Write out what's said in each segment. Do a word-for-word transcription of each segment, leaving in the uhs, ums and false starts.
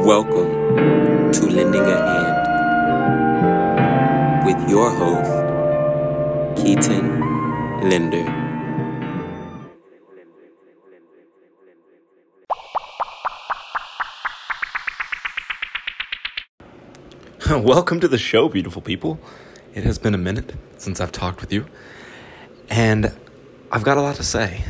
Welcome to Lending a Hand with your host, Keaton Linder. Welcome to the show, beautiful people. It has been a minute since I've talked with you, and I've got a lot to say.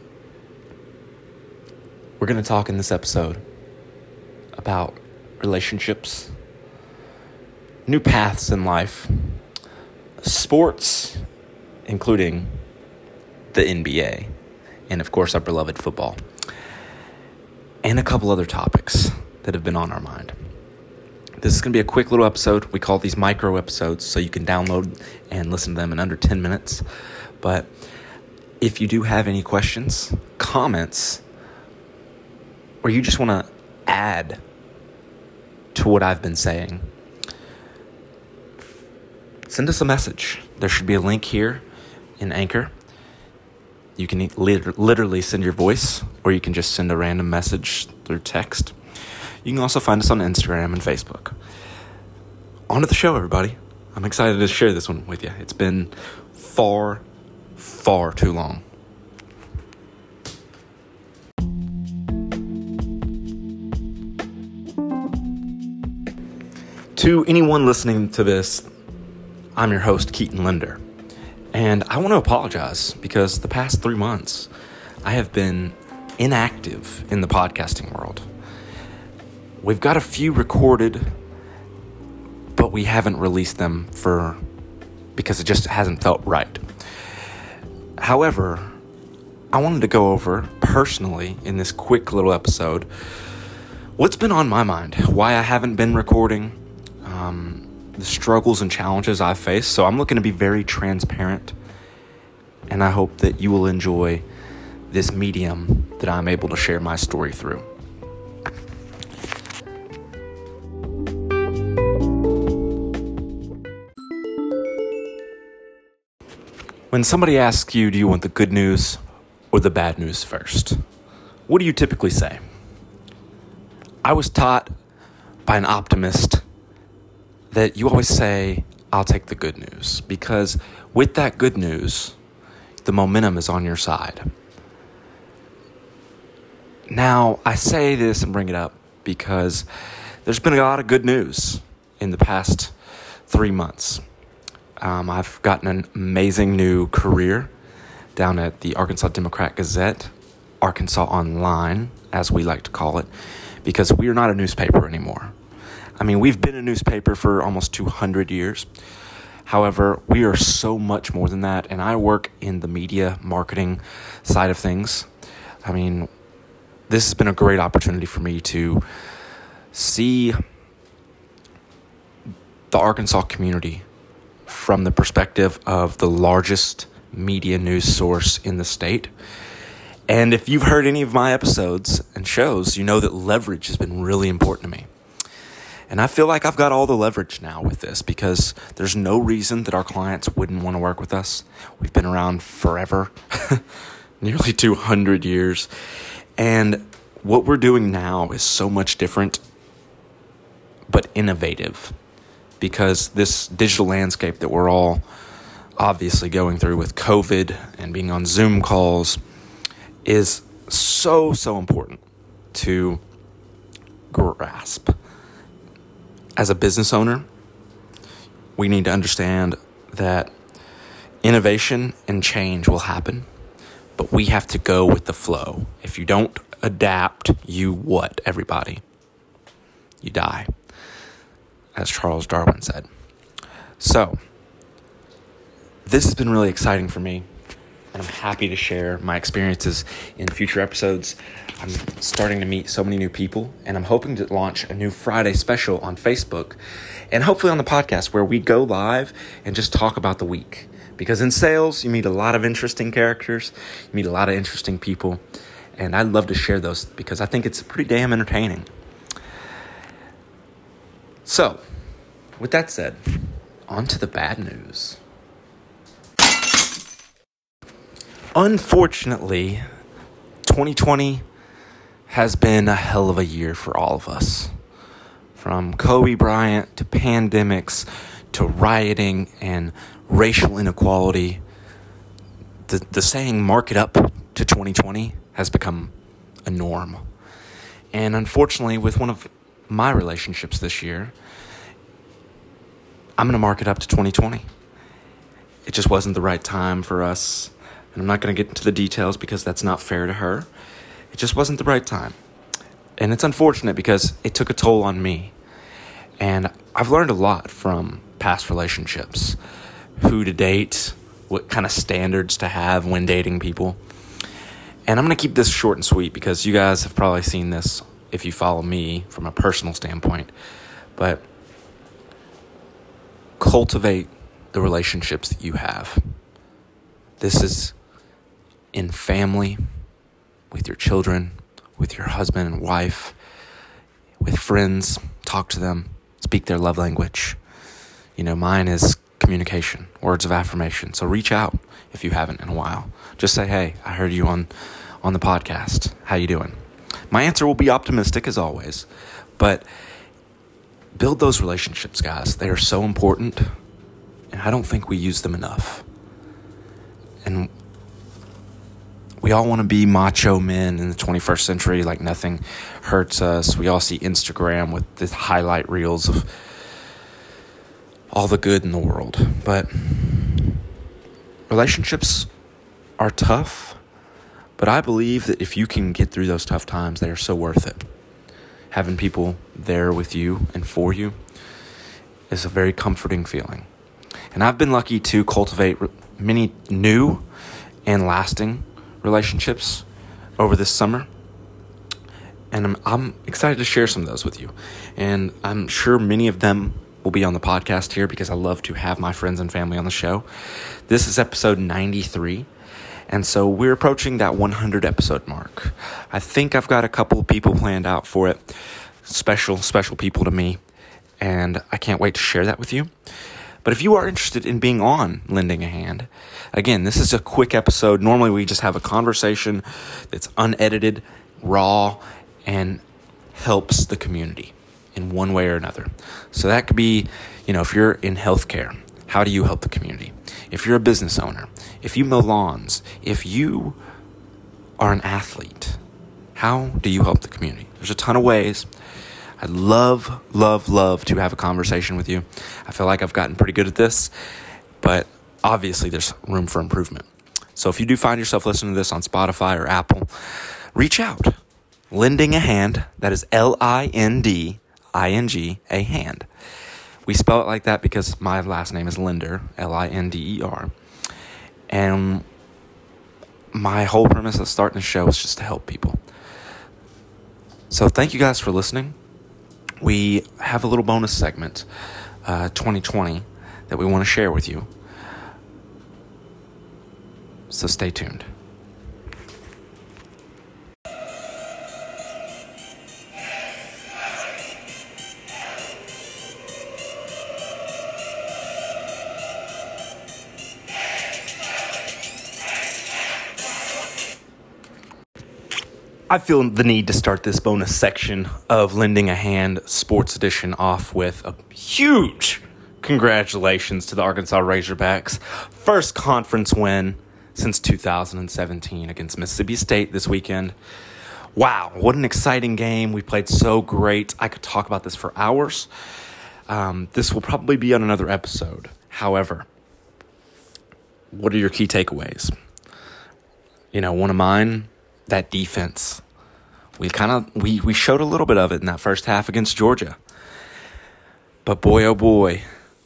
We're going to talk in this episode about relationships, new paths in life, sports, including the N B A, and of course our beloved football, and a couple other topics that have been on our mind. This is going to be a quick little episode. We call these micro episodes, so you can download and listen to them in under ten minutes. But if you do have any questions, comments, or you just want to add to what I've been saying, send us a message. There should be a link here in Anchor. You can literally send your voice, or you can just send a random message through text. You can also find us on Instagram and Facebook. On to the show, everybody. I'm excited to share this one with you. It's been far, far too long. To anyone listening to this, I'm your host, Keaton Linder. And I want to apologize because the past three months, I have been inactive in the podcasting world. We've got a few recorded, but we haven't released them for because it just hasn't felt right. However, I wanted to go over personally in this quick little episode what's been on my mind, why I haven't been recording, um, the struggles and challenges I've faced. So I'm looking to be very transparent, and I hope that you will enjoy this medium that I'm able to share my story through. When somebody asks you, do you want the good news or the bad news first? What do you typically say? I was taught by an optimist that you always say, I'll take the good news, because with that good news, the momentum is on your side. Now, I say this and bring it up because there's been a lot of good news in the past three months. Um, I've gotten an amazing new career down at the Arkansas Democrat-Gazette, Arkansas Online, as we like to call it, because we are not a newspaper anymore. I mean, we've been a newspaper for almost two hundred years. However, we are so much more than that, and I work in the media marketing side of things. I mean, this has been a great opportunity for me to see the Arkansas community from the perspective of the largest media news source in the state. And if you've heard any of my episodes and shows, you know that leverage has been really important to me. And I feel like I've got all the leverage now with this because there's no reason that our clients wouldn't want to work with us. We've been around forever, nearly two hundred years. And what we're doing now is so much different, but innovative, because this digital landscape that we're all obviously going through with COVID and being on Zoom calls is so, so important to grasp. As a business owner, we need to understand that innovation and change will happen, but we have to go with the flow. If you don't adapt, you what, everybody? You die, as Charles Darwin said. So, this has been really exciting for me, and I'm happy to share my experiences in future episodes. I'm starting to meet so many new people, and I'm hoping to launch a new Friday special on Facebook and hopefully on the podcast where we go live and just talk about the week. Because in sales, you meet a lot of interesting characters, you meet a lot of interesting people, and I'd love to share those because I think it's pretty damn entertaining. So, with that said, on to the bad news. Unfortunately, twenty twenty has been a hell of a year for all of us. From Kobe Bryant to pandemics to rioting and racial inequality, the, the saying, mark it up to twenty twenty, has become a norm. And unfortunately, with one of my relationships this year, I'm going to mark it up to twenty twenty. It just wasn't the right time for us. And I'm not going to get into the details because that's not fair to her. It just wasn't the right time. And it's unfortunate because it took a toll on me. And I've learned a lot from past relationships. Who to date, what kind of standards to have when dating people. And I'm going to keep this short and sweet because you guys have probably seen this if you follow me from a personal standpoint. But cultivate the relationships that you have. This is in family, with your children, with your husband and wife, with friends. Talk to them, speak their love language. You know, mine is communication, words of affirmation. So reach out if you haven't in a while. Just say, hey, I heard you on, on the podcast. How you doing? My answer will be optimistic as always, but build those relationships, guys. They are so important, and I don't think we use them enough. And we all want to be macho men in the twenty-first century, like nothing hurts us. We all see Instagram with the highlight reels of all the good in the world. But relationships are tough, but I believe that if you can get through those tough times, they are so worth it. Having people there with you and for you is a very comforting feeling. And I've been lucky to cultivate many new and lasting relationships over this summer, and I'm, I'm excited to share some of those with you. And I'm sure many of them will be on the podcast here because I love to have my friends and family on the show. This is episode ninety-three, and so we're approaching that one hundred episode mark. I think I've got a couple of people planned out for it, special, special people to me, and I can't wait to share that with you. But if you are interested in being on Lending a Hand, again, this is a quick episode. Normally we just have a conversation that's unedited, raw, and helps the community in one way or another. So that could be, you know, if you're in healthcare, how do you help the community? If you're a business owner, if you mow lawns, if you are an athlete, how do you help the community? There's a ton of ways. I'd love, love, love to have a conversation with you. I feel like I've gotten pretty good at this, but obviously there's room for improvement. So if you do find yourself listening to this on Spotify or Apple, reach out. Lending a Hand, that is L I N D I N G, a hand. We spell it like that because my last name is Linder, L I N D E R. And my whole premise of starting the show is just to help people. So thank you guys for listening. We have a little bonus segment, uh, twenty twenty, that we want to share with you. So stay tuned. I feel the need to start this bonus section of Lending a Hand Sports Edition off with a huge congratulations to the Arkansas Razorbacks. First conference win since two thousand seventeen against Mississippi State this weekend. Wow, what an exciting game. We played so great. I could talk about this for hours. Um, this will probably be on another episode. However, what are your key takeaways? You know, one of mine, that defense. We kind of we, we showed a little bit of it in that first half against Georgia. But boy, oh boy,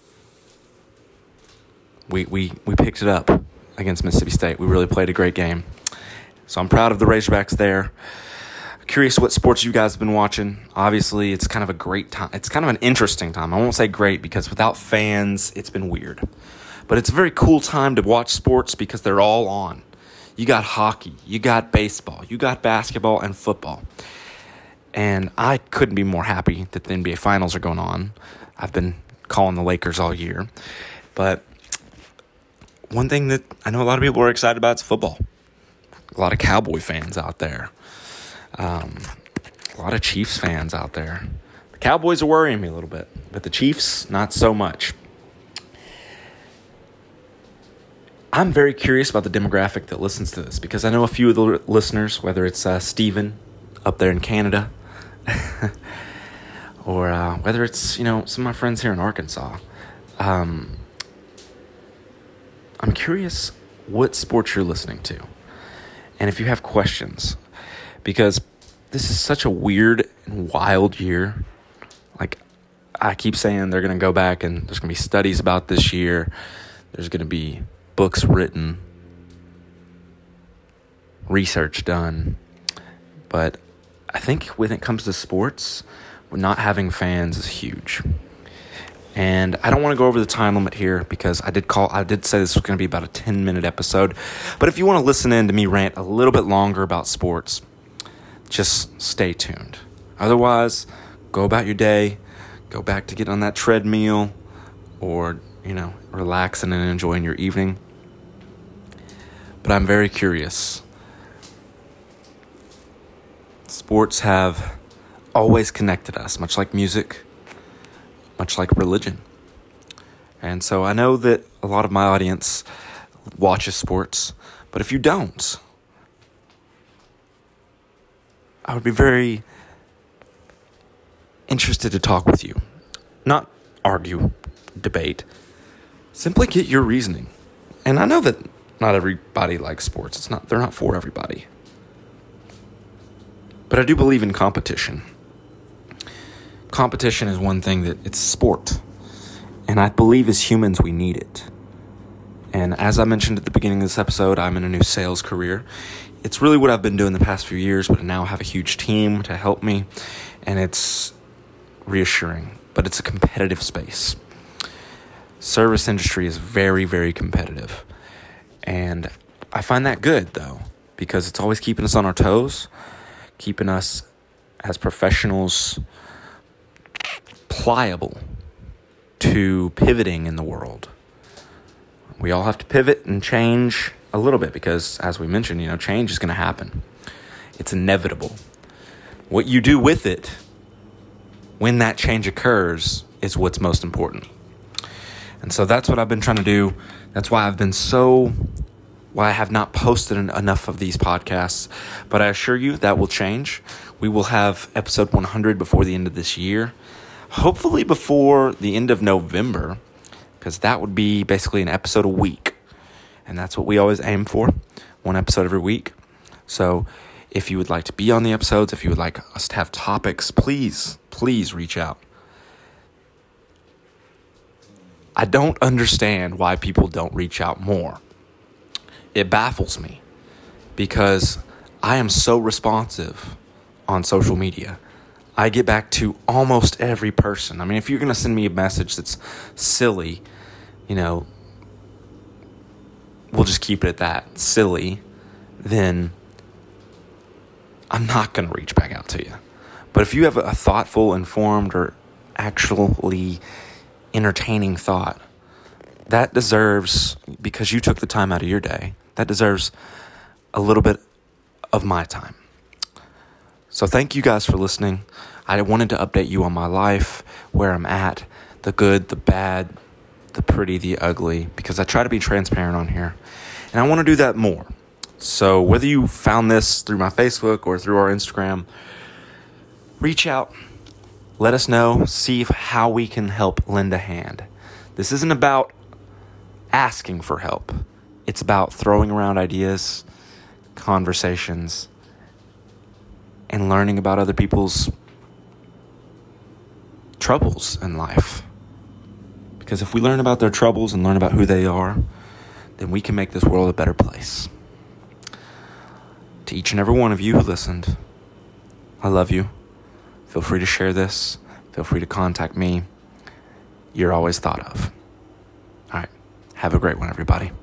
we we we picked it up against Mississippi State. We really played a great game. So I'm proud of the Razorbacks there. Curious what sports you guys have been watching. Obviously, it's kind of a great time. It's kind of an interesting time. I won't say great because without fans, it's been weird. But it's a very cool time to watch sports because they're all on. You got hockey, you got baseball, you got basketball and football. And I couldn't be more happy that the N B A Finals are going on. I've been calling the Lakers all year. But one thing that I know a lot of people are excited about is football. A lot of Cowboy fans out there. Um, a lot of Chiefs fans out there. The Cowboys are worrying me a little bit, but the Chiefs, not so much. I'm very curious about the demographic that listens to this, because I know a few of the listeners, whether it's uh, Steven up there in Canada, or uh, whether it's, you know, some of my friends here in Arkansas. Um, I'm curious what sports you're listening to, and if you have questions, because this is such a weird and wild year. Like, I keep saying they're going to go back and there's going to be studies about this year. There's going to be books written, research done. But I think when it comes to sports, not having fans is huge. And I don't want to go over the time limit here, because I did call I did say this was going to be about a ten minute episode. But if you want to listen in to me rant a little bit longer about sports, just stay tuned. Otherwise, go about your day, go back to get on that treadmill, or, you know, relaxing and enjoying your evening. But I'm very curious. Sports have always connected us, much like music, much like religion. And so I know that a lot of my audience watches sports, but if you don't, I would be very interested to talk with you. Not argue, debate. Simply get your reasoning. And I know that not everybody likes sports. It's not, they're not for everybody. But I do believe in competition. Competition is one thing that it's sport. And I believe as humans we need it. And as I mentioned at the beginning of this episode, I'm in a new sales career. It's really what I've been doing the past few years, but I now have a huge team to help me. And it's reassuring. But it's a competitive space. Service industry is very, very competitive. And I find that good, though, because it's always keeping us on our toes, keeping us as professionals pliable to pivoting in the world. We all have to pivot and change a little bit, because, as we mentioned, you know, change is going to happen. It's inevitable. What you do with it when that change occurs is what's most important. And so that's what I've been trying to do. That's why I've been so, why I have not posted enough of these podcasts. But I assure you that will change. We will have episode one hundred before the end of this year. Hopefully before the end of November, because that would be basically an episode a week. And that's what we always aim for, one episode every week. So if you would like to be on the episodes, if you would like us to have topics, please, please reach out. I don't understand why people don't reach out more. It baffles me, because I am so responsive on social media. I get back to almost every person. I mean, if you're going to send me a message that's silly, you know, we'll just keep it at that, silly, then I'm not going to reach back out to you. But if you have a thoughtful, informed, or actually entertaining thought, that deserves, because you took the time out of your day, that deserves a little bit of my time. So thank you guys for listening. I wanted to update you on my life, where I'm at, the good, the bad, the pretty, the ugly, because I try to be transparent on here. And I want to do that more. So whether you found this through my Facebook or through our Instagram, reach out. Let us know, see if, how we can help lend a hand. This isn't about asking for help. It's about throwing around ideas, conversations, and learning about other people's troubles in life. Because if we learn about their troubles and learn about who they are, then we can make this world a better place. To each and every one of you who listened, I love you. Feel free to share this. Feel free to contact me. You're always thought of. All right. Have a great one, everybody.